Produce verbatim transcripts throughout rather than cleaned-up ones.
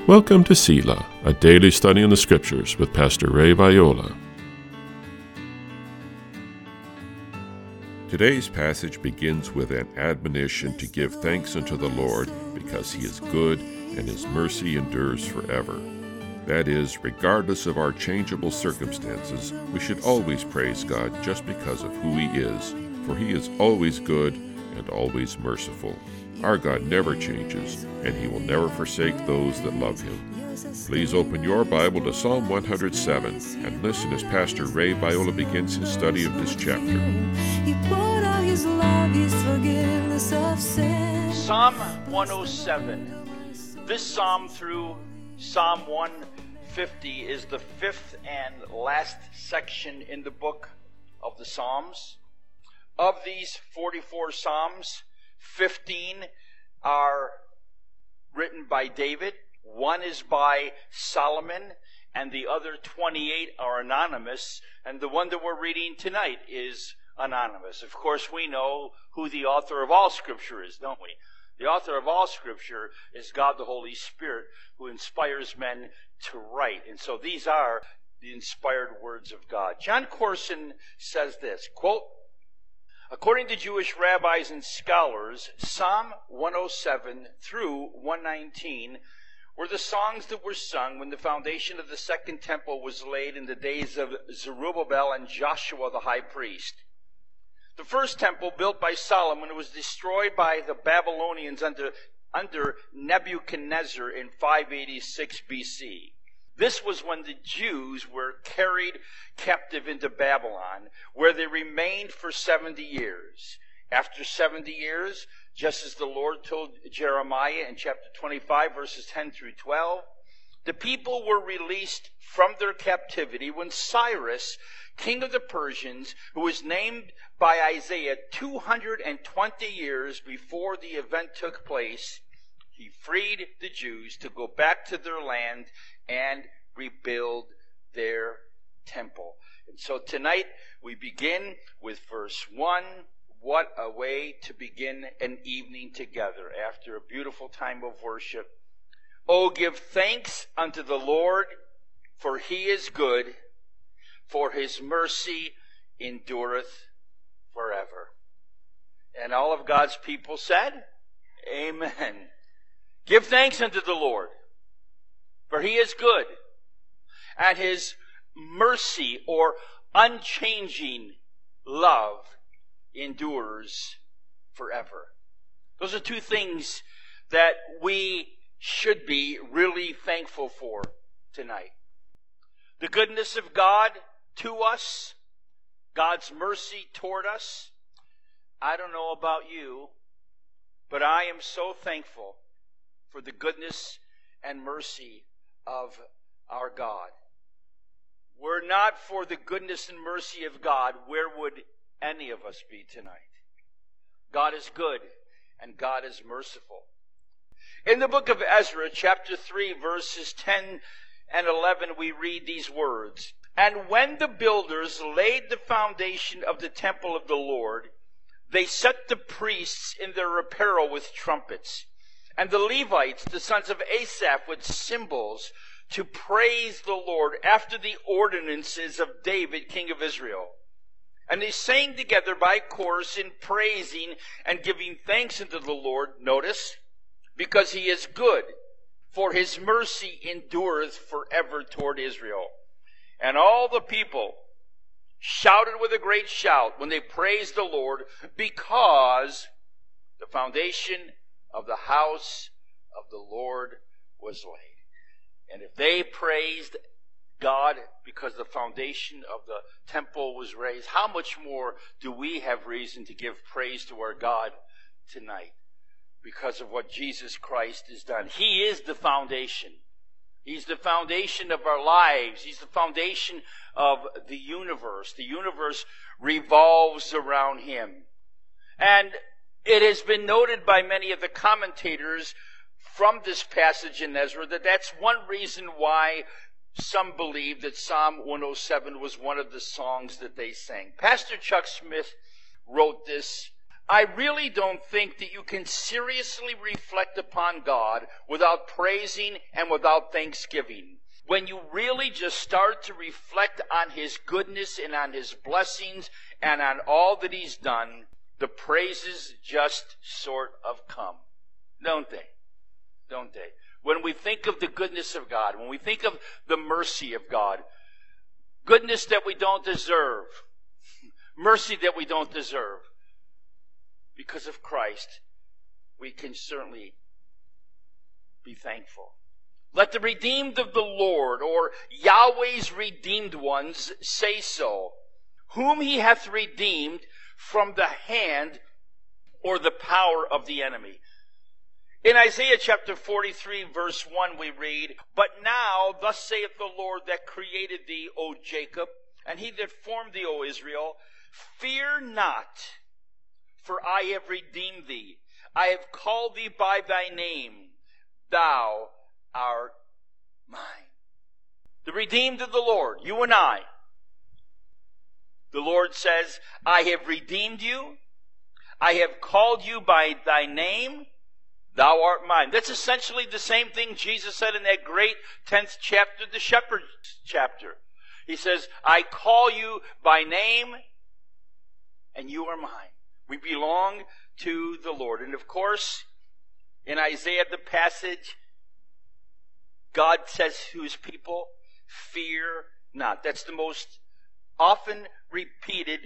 Welcome to Selah, a daily study in the Scriptures with Pastor Ray Viola. Today's passage begins with an admonition to give thanks unto the Lord because He is good and His mercy endures forever. That is, regardless of our changeable circumstances, we should always praise God just because of who He is, for He is always good and always merciful. Our God never changes, and He will never forsake those that love Him. Please open your Bible to Psalm one hundred seven and listen as Pastor Ray Viola begins his study of this chapter. Psalm one oh seven. This psalm through Psalm one fifty is the fifth and last section in the book of the Psalms. Of these forty-four psalms, fifteen are written by David, one is by Solomon, and the other twenty-eight are anonymous, and the one that we're reading tonight is anonymous. Of course, we know who the author of all Scripture is, don't we? The author of all Scripture is God the Holy Spirit, who inspires men to write. And so these are the inspired words of God. John Corson says this, quote, according to Jewish rabbis and scholars, Psalm one oh seven through one nineteen were the songs that were sung when the foundation of the second temple was laid in the days of Zerubbabel and Joshua the high priest. The first temple, built by Solomon, was destroyed by the Babylonians under, under Nebuchadnezzar in five eighty-six B C. This was when the Jews were carried captive into Babylon, where they remained for seventy years. After seventy years, just as the Lord told Jeremiah in chapter twenty-five, verses ten through twelve, the people were released from their captivity when Cyrus, king of the Persians, who was named by Isaiah two hundred twenty years before the event took place, he freed the Jews to go back to their land and rebuild their temple. And so tonight we begin with verse one. What a way to begin an evening together after a beautiful time of worship. Oh, give thanks unto the Lord, for He is good, for His mercy endureth forever. And all of God's people said, amen. Give thanks unto the Lord, for He is good, and His mercy or unchanging love endures forever. Those are two things that we should be really thankful for tonight. The goodness of God to us, God's mercy toward us. I don't know about you, but I am so thankful for the goodness and mercy of our God. Were not for the goodness and mercy of God, where would any of us be tonight? God is good and God is merciful. In the book of Ezra, chapter three, verses ten and eleven, we read these words. And when the builders laid the foundation of the temple of the Lord, they set the priests in their apparel with trumpets, and the Levites, the sons of Asaph, with cymbals, to praise the Lord after the ordinances of David, king of Israel. And they sang together by chorus in praising and giving thanks unto the Lord, notice, because He is good, for His mercy endureth forever toward Israel. And all the people shouted with a great shout when they praised the Lord, because the foundation of the house of the Lord was laid. And if they praised God because the foundation of the temple was raised, how much more do we have reason to give praise to our God tonight because of what Jesus Christ has done? He is the foundation. He's the foundation of our lives. He's the foundation of the universe. The universe revolves around Him. And it has been noted by many of the commentators from this passage in Ezra that that's one reason why some believe that Psalm one oh seven was one of the songs that they sang. Pastor Chuck Smith wrote this I really don't think that you can seriously reflect upon God without praising and without thanksgiving. When you really just start to reflect on His goodness and on His blessings and on all that He's done, the praises just sort of come. Don't they? Don't they? When we think of the goodness of God, when we think of the mercy of God, goodness that we don't deserve, mercy that we don't deserve, because of Christ, we can certainly be thankful. Let the redeemed of the Lord, or Yahweh's redeemed ones, say so, whom He hath redeemed from the hand or the power of the enemy. In Isaiah chapter forty-three, verse one, we read, But now, thus saith the Lord that created thee, O Jacob, and He that formed thee, O Israel, fear not, for I have redeemed thee. I have called thee by thy name. Thou art mine. The redeemed of the Lord, you and I. The Lord says, I have redeemed you. I have called you by thy name. Thou art mine. That's essentially the same thing Jesus said in that great tenth chapter, the shepherd's chapter. He says, I call you by name, and you are mine. We belong to the Lord. And of course, in Isaiah, the passage, God says to His people, fear not. That's the most often repeated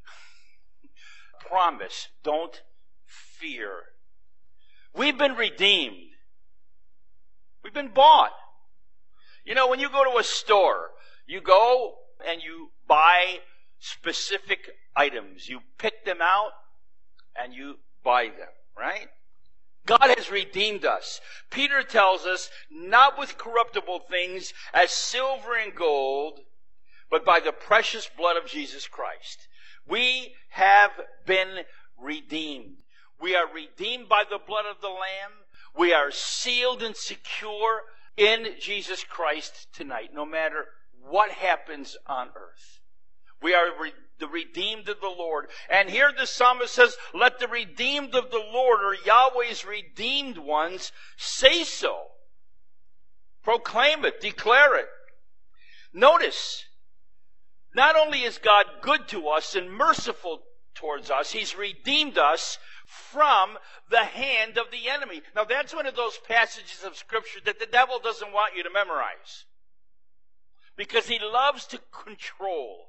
promise. Don't fear. We've been redeemed. We've been bought. You know, when you go to a store, you go and you buy specific items. You pick them out and you buy them, right? God has redeemed us. Peter tells us, not with corruptible things as silver and gold, but by the precious blood of Jesus Christ. We have been redeemed. We are redeemed by the blood of the Lamb. We are sealed and secure in Jesus Christ tonight, no matter what happens on earth. We are re- the redeemed of the Lord. And here the psalmist says, let the redeemed of the Lord, or Yahweh's redeemed ones, say so. Proclaim it, declare it. Notice, not only is God good to us and merciful towards us, He's redeemed us from the hand of the enemy. Now that's one of those passages of Scripture that the devil doesn't want you to memorize, because he loves to control.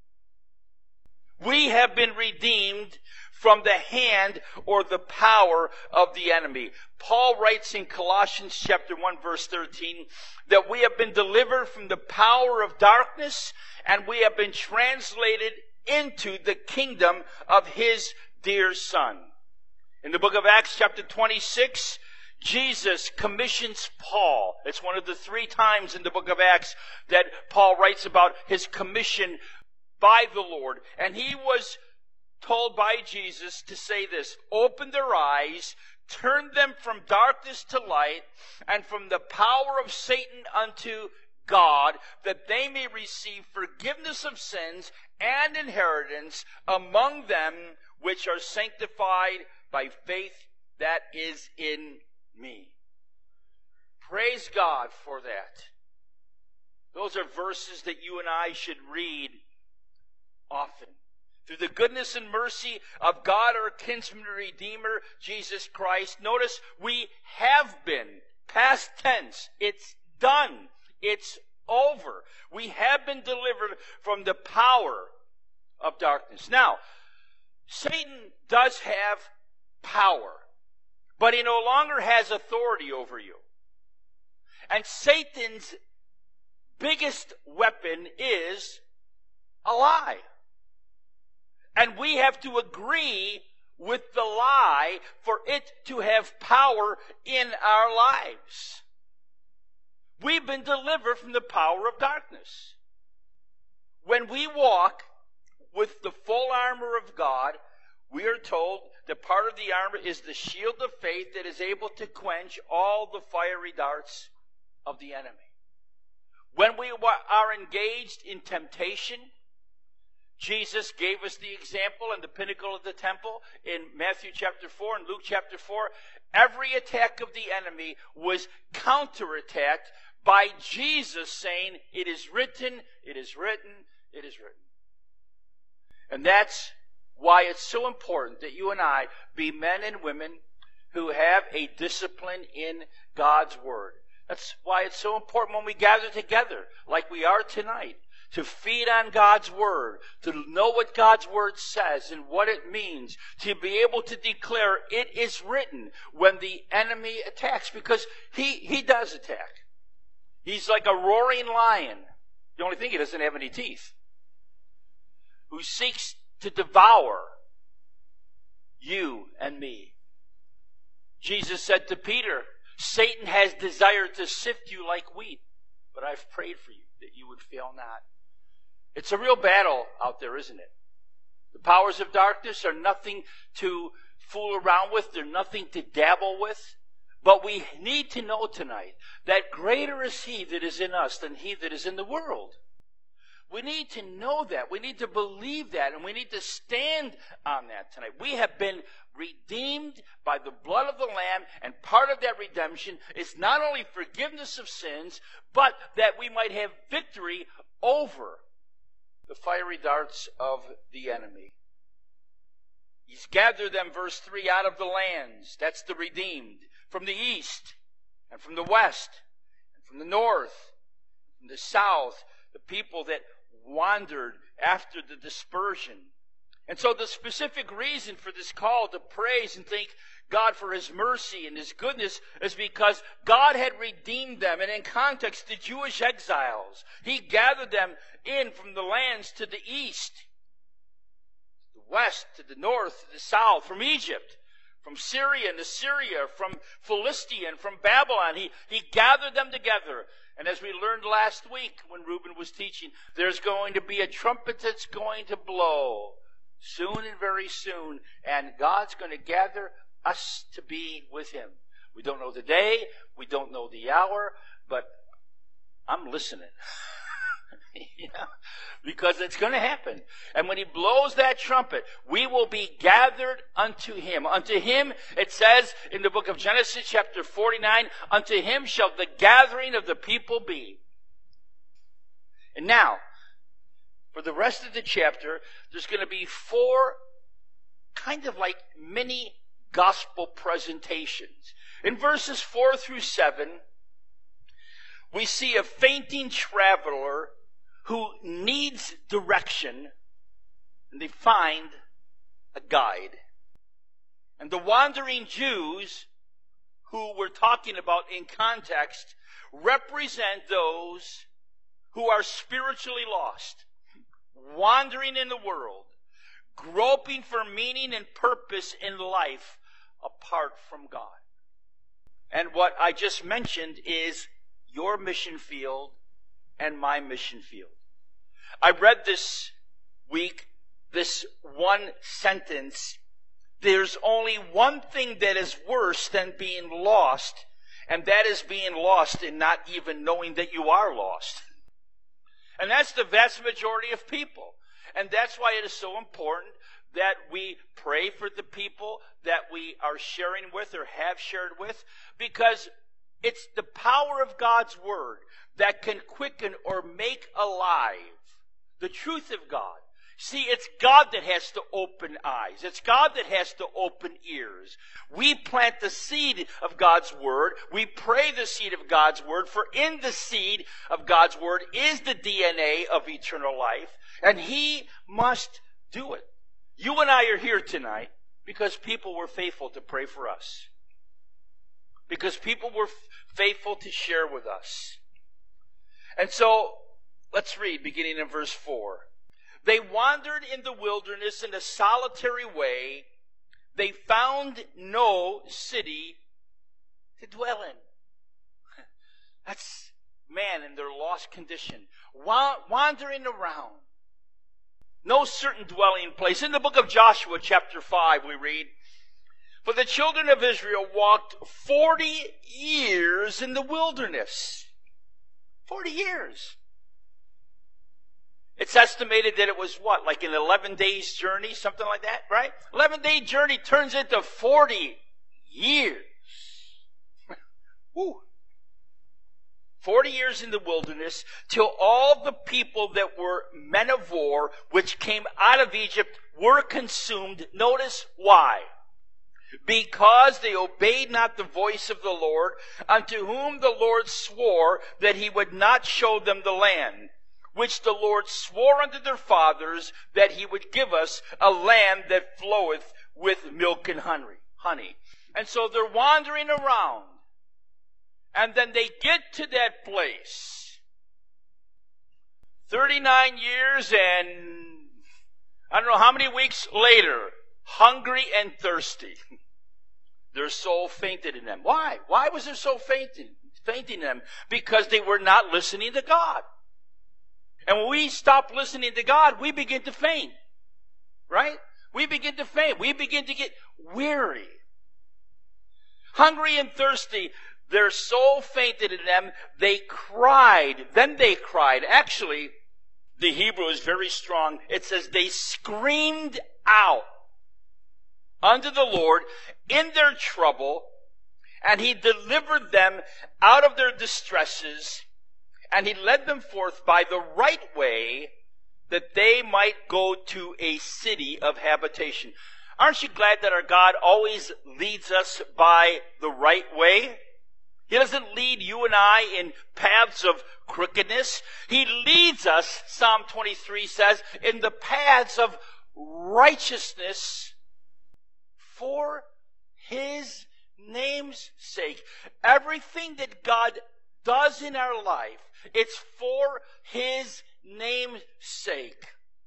We have been redeemed from the hand or the power of the enemy. Paul writes in Colossians chapter one, verse thirteen, that we have been delivered from the power of darkness and we have been translated into the kingdom of His dear Son. In the book of Acts chapter twenty-six, Jesus commissions Paul. It's one of the three times in the book of Acts that Paul writes about his commission by the Lord. And he was told by Jesus to say this, open their eyes, turn them from darkness to light, and from the power of Satan unto God, that they may receive forgiveness of sins and inheritance among them which are sanctified by faith that is in me. Praise God for that. Those are verses that you and I should read often. Through the goodness and mercy of God, our kinsman and redeemer, Jesus Christ. Notice, we have been, past tense, it's done, it's over. We have been delivered from the power of darkness. Now, Satan does have power, but he no longer has authority over you. And Satan's biggest weapon is a lie. And we have to agree with the lie for it to have power in our lives. We've been delivered from the power of darkness. When we walk with the full armor of God, we are told that part of the armor is the shield of faith that is able to quench all the fiery darts of the enemy. When we are engaged in temptation, Jesus gave us the example in the pinnacle of the temple in Matthew chapter four and Luke chapter four. Every attack of the enemy was counterattacked by Jesus saying, "It is written, it is written, it is written." And that's why it's so important that you and I be men and women who have a discipline in God's Word. That's why it's so important when we gather together, like we are tonight, to feed on God's Word, to know what God's Word says and what it means, to be able to declare it is written when the enemy attacks, because he, he does attack. He's like a roaring lion. The only thing, he doesn't have any teeth, who seeks to devour you and me. Jesus said to Peter, "Satan has desired to sift you like wheat, but I've prayed for you that you would fail not." It's a real battle out there, isn't it? The powers of darkness are nothing to fool around with. They're nothing to dabble with. But we need to know tonight that greater is he that is in us than he that is in the world. We need to know that. We need to believe that. And we need to stand on that tonight. We have been redeemed by the blood of the Lamb. And part of that redemption is not only forgiveness of sins, but that we might have victory over the fiery darts of the enemy. He's gathered them, verse three, out of the lands. That's the redeemed. From the east and from the west and from the north, from the south, the people that wandered after the dispersion. And so the specific reason for this call to praise and thank God for his mercy and his goodness is because God had redeemed them. And in context, the Jewish exiles, he gathered them in from the lands to the east, to the west, to the north, to the south, from Egypt, from Syria and Assyria, from Philistia and from Babylon. He, he gathered them together. And as we learned last week when Reuben was teaching, there's going to be a trumpet that's going to blow soon and very soon. And God's going to gather us to be with him. We don't know the day. We don't know the hour. But I'm listening. You know, because it's going to happen. And when he blows that trumpet, we will be gathered unto him. Unto him, it says in the book of Genesis chapter forty-nine, unto him shall the gathering of the people be. And now, for the rest of the chapter, there's going to be four kind of like mini gospel presentations. In verses four through seven, we see a fainting traveler who needs direction, and they find a guide. And the wandering Jews, who we're talking about in context, represent those who are spiritually lost, wandering in the world, groping for meaning and purpose in life apart from God. And what I just mentioned is your mission field and my mission field. I read this week this one sentence. There's only one thing that is worse than being lost, and that is being lost and not even knowing that you are lost. And that's the vast majority of people. And that's why it is so important that we pray for the people that we are sharing with or have shared with, because it's the power of God's Word that can quicken or make alive the truth of God. See, it's God that has to open eyes. It's God that has to open ears. We plant the seed of God's Word. We pray the seed of God's Word, for in the seed of God's Word is the D N A of eternal life, and He must do it. You and I are here tonight because people were faithful to pray for us. Because people were f- faithful to share with us. And so, let's read beginning in verse four. They wandered in the wilderness in a solitary way. They found no city to dwell in. That's man in their lost condition. Wa- wandering around. No certain dwelling place. In the book of Joshua chapter five we read, for the children of Israel walked forty years in the wilderness. Forty years. It's estimated that it was what, like an eleven days journey, something like that, right? eleven day journey turns into forty years. Woo. forty years in the wilderness till all the people that were men of war, which came out of Egypt, were consumed. Notice why. Because they obeyed not the voice of the Lord, unto whom the Lord swore that he would not show them the land, which the Lord swore unto their fathers that he would give us, a land that floweth with milk and honey. And so they're wandering around. And then they get to that place. thirty-nine years and I don't know how many weeks later, hungry and thirsty. Their soul fainted in them. Why? Why was their soul fainting, fainting in them? Because they were not listening to God. And when we stop listening to God, we begin to faint. Right? We begin to faint. We begin to get weary. Hungry and thirsty, their soul fainted in them. They cried. Then they cried. Actually, the Hebrew is very strong. It says they screamed out unto the Lord in their trouble, and he delivered them out of their distresses, and he led them forth by the right way, that they might go to a city of habitation. Aren't you glad that our God always leads us by the right way? He doesn't lead you and I in paths of crookedness. He leads us, Psalm twenty-three says, in the paths of righteousness for his name's sake. Everything that God does in our life, it's for his name's sake.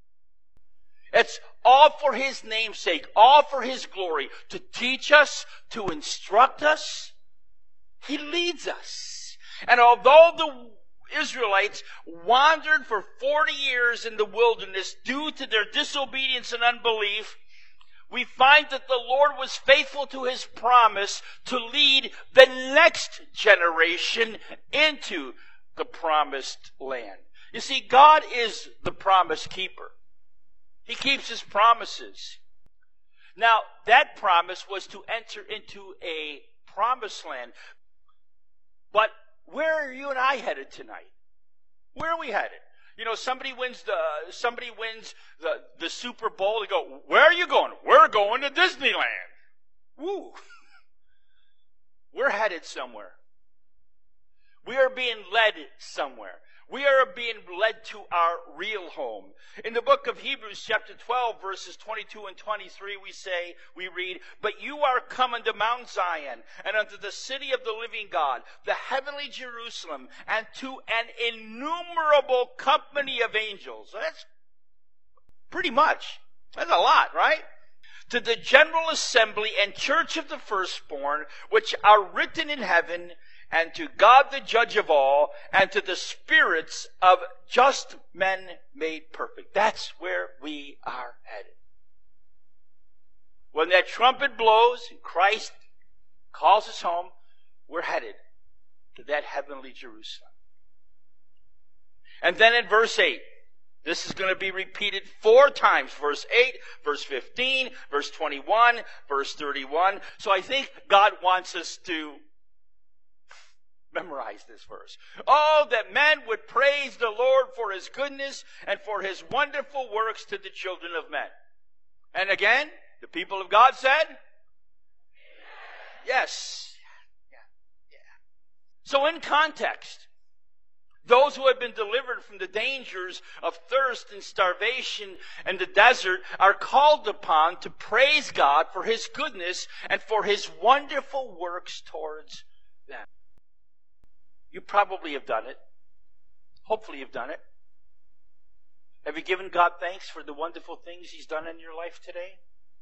It's all for his name's sake, all for his glory, to teach us, to instruct us. He leads us. And although the Israelites wandered for forty years in the wilderness due to their disobedience and unbelief, we find that the Lord was faithful to his promise to lead the next generation into the promised land. You see, God is the promise keeper. He keeps his promises. Now, that promise was to enter into a promised land. But where are you and I headed tonight? Where are we headed? You know, somebody wins the somebody wins the, the Super Bowl. They go, where are you going? We're going to Disneyland. Woo. We're headed somewhere. We are being led somewhere. We are being led to our real home. In the book of Hebrews, chapter twelve, verses twenty-two and twenty-three, we say, we read, but you are come unto Mount Zion, and unto the city of the living God, the heavenly Jerusalem, and to an innumerable company of angels. So that's pretty much. That's a lot, right? To the general assembly and church of the firstborn, which are written in heaven, and to God the judge of all, and to the spirits of just men made perfect. That's where we are headed. When that trumpet blows and Christ calls us home, we're headed to that heavenly Jerusalem. And then in verse eight, this is going to be repeated four times. Verse eight, verse fifteen, verse twenty-one, verse thirty-one. So I think God wants us to memorize this verse. Oh, that men would praise the Lord for his goodness and for his wonderful works to the children of men. And again, the people of God said, yes. Yeah. Yeah. So in context, those who have been delivered from the dangers of thirst and starvation and the desert are called upon to praise God for his goodness and for his wonderful works towards them. You probably have done it. Hopefully you've done it. Have you given God thanks for the wonderful things he's done in your life today?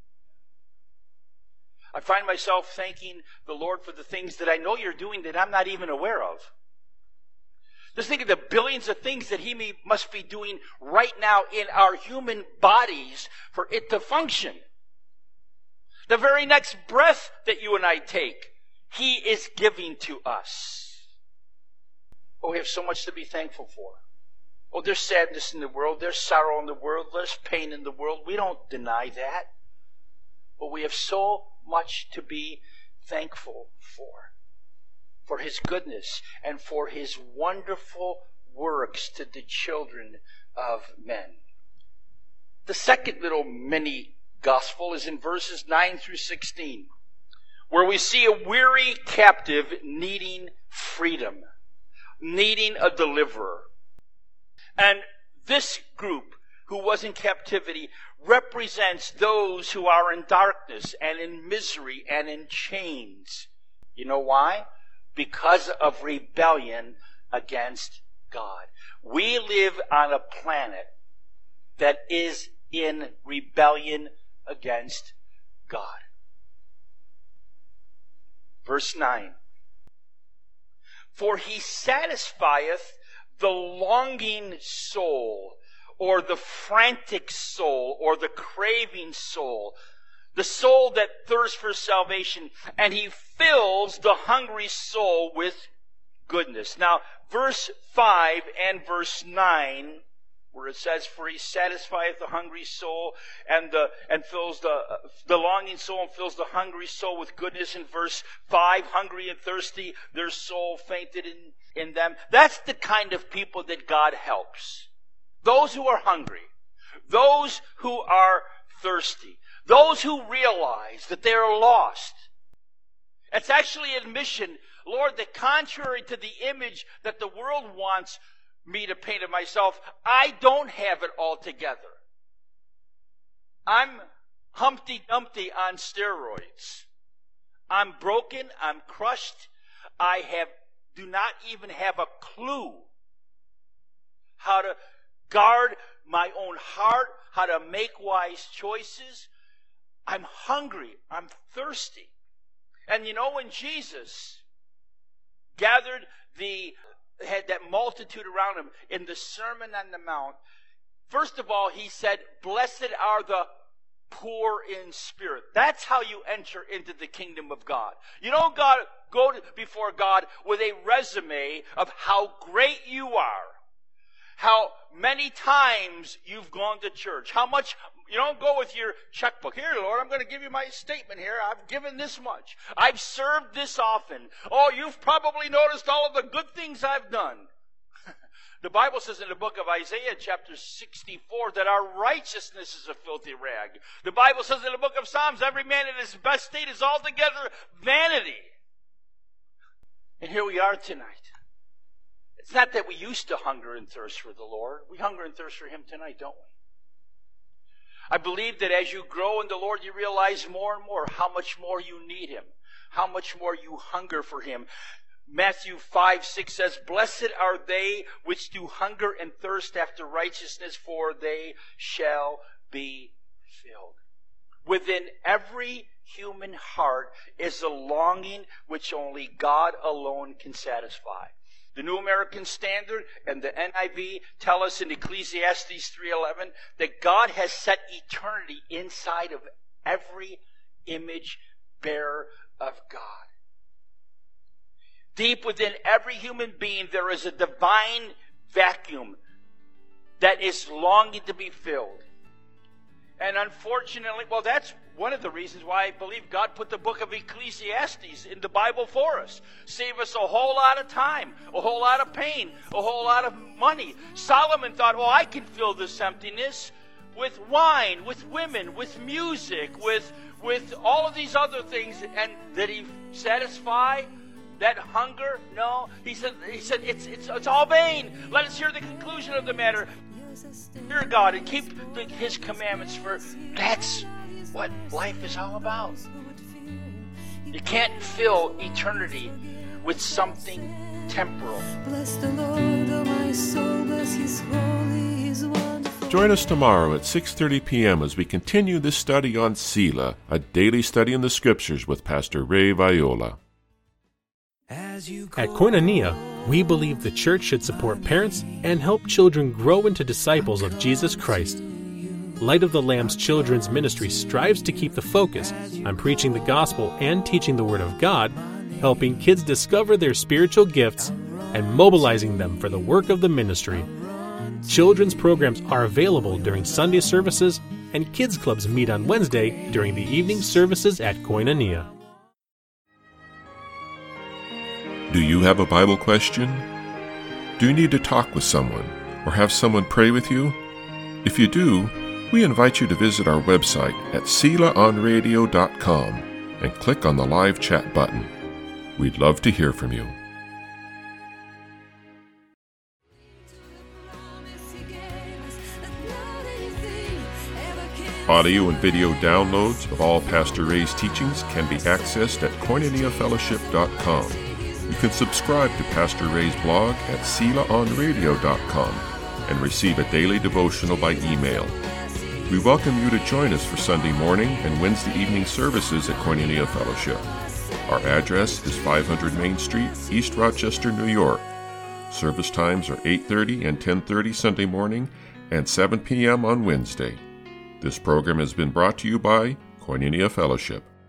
I find myself thanking the Lord for the things that I know you're doing that I'm not even aware of. Just think of the billions of things that he may, must be doing right now in our human bodies for it to function. The very next breath that you and I take, he is giving to us. Oh, we have so much to be thankful for. Oh, there's sadness in the world. There's sorrow in the world. There's pain in the world. We don't deny that. But we have so much to be thankful for. For His goodness and for His wonderful works to the children of men. The second little mini gospel is in verses nine through sixteen, where we see a weary captive needing freedom, needing a deliverer. And this group who was in captivity represents those who are in darkness and in misery and in chains. You know why? Because of rebellion against God. We live on a planet that is in rebellion against God. Verse nine. For He satisfieth the longing soul, or the frantic soul, or the craving soul, the soul that thirsts for salvation, and He fills the hungry soul with goodness. Now, verse five and verse nine, where it says, for He satisfieth the hungry soul and the and fills the uh, the longing soul and fills the hungry soul with goodness. In verse five, hungry and thirsty, their soul fainted in, in them. That's the kind of people that God helps. Those who are hungry, those who are thirsty, those who realize that they are lost. It's actually admission, Lord, that contrary to the image that the world wants me to paint of myself, I don't have it all together. I'm Humpty Dumpty on steroids. I'm broken, I'm crushed. I have do not even have a clue how to guard my own heart, how to make wise choices. I'm hungry, I'm thirsty. And you know, when Jesus gathered the had that multitude around Him in the Sermon on the Mount, first of all, He said, blessed are the poor in spirit. That's how you enter into the kingdom of God. You don't God, go to, before God with a resume of how great you are, how many times you've gone to church, how much. You don't go with your checkbook. Here, Lord, I'm going to give you my statement here. I've given this much. I've served this often. Oh, you've probably noticed all of the good things I've done. The Bible says in the book of Isaiah chapter sixty-four that our righteousness is a filthy rag. The Bible says in the book of Psalms, every man in his best state is altogether vanity. And here we are tonight. It's not that we used to hunger and thirst for the Lord. We hunger and thirst for Him tonight, don't we? I believe that as you grow in the Lord, you realize more and more how much more you need Him, how much more you hunger for Him. Matthew five, six says, blessed are they which do hunger and thirst after righteousness, for they shall be filled. Within every human heart is a longing which only God alone can satisfy. The New American Standard and the N I V tell us in Ecclesiastes three eleven that God has set eternity inside of every image bearer of God. Deep within every human being there is a divine vacuum that is longing to be filled. And unfortunately, well, that's one of the reasons why I believe God put the book of Ecclesiastes in the Bible for us. Save us a whole lot of time, a whole lot of pain, a whole lot of money. Solomon thought, well, I can fill this emptiness with wine, with women, with music, with, with all of these other things. And did he satisfy that hunger? No. He said, he said it's, it's, it's all vain. Let us hear the conclusion of the matter. Fear God and keep the, His commandments, for that's what life is all about. You can't fill eternity with something temporal. Bless the Lord, oh my soul, bless His holy, His wonderful. Join us tomorrow at six thirty p.m. as we continue this study on Selah, a daily study in the Scriptures with Pastor Ray Viola. At Koinonia, we believe the church should support parents and help children grow into disciples of Jesus Christ. Light of the Lamb's Children's Ministry strives to keep the focus on preaching the gospel and teaching the Word of God, helping kids discover their spiritual gifts, and mobilizing them for the work of the ministry. Children's programs are available during Sunday services, and kids clubs meet on Wednesday during the evening services at Koinonia. Do you have a Bible question? Do you need to talk with someone or have someone pray with you? If you do, we invite you to visit our website at sela on radio dot com and click on the live chat button. We'd love to hear from you. Audio and video downloads of all Pastor Ray's teachings can be accessed at koinonia fellowship dot com. You can subscribe to Pastor Ray's blog at sela on radio dot com and receive a daily devotional by email. We welcome you to join us for Sunday morning and Wednesday evening services at Koinonia Fellowship. Our address is five hundred Main Street, East Rochester, New York. Service times are eight thirty and ten thirty Sunday morning and seven p.m. on Wednesday. This program has been brought to you by Koinonia Fellowship.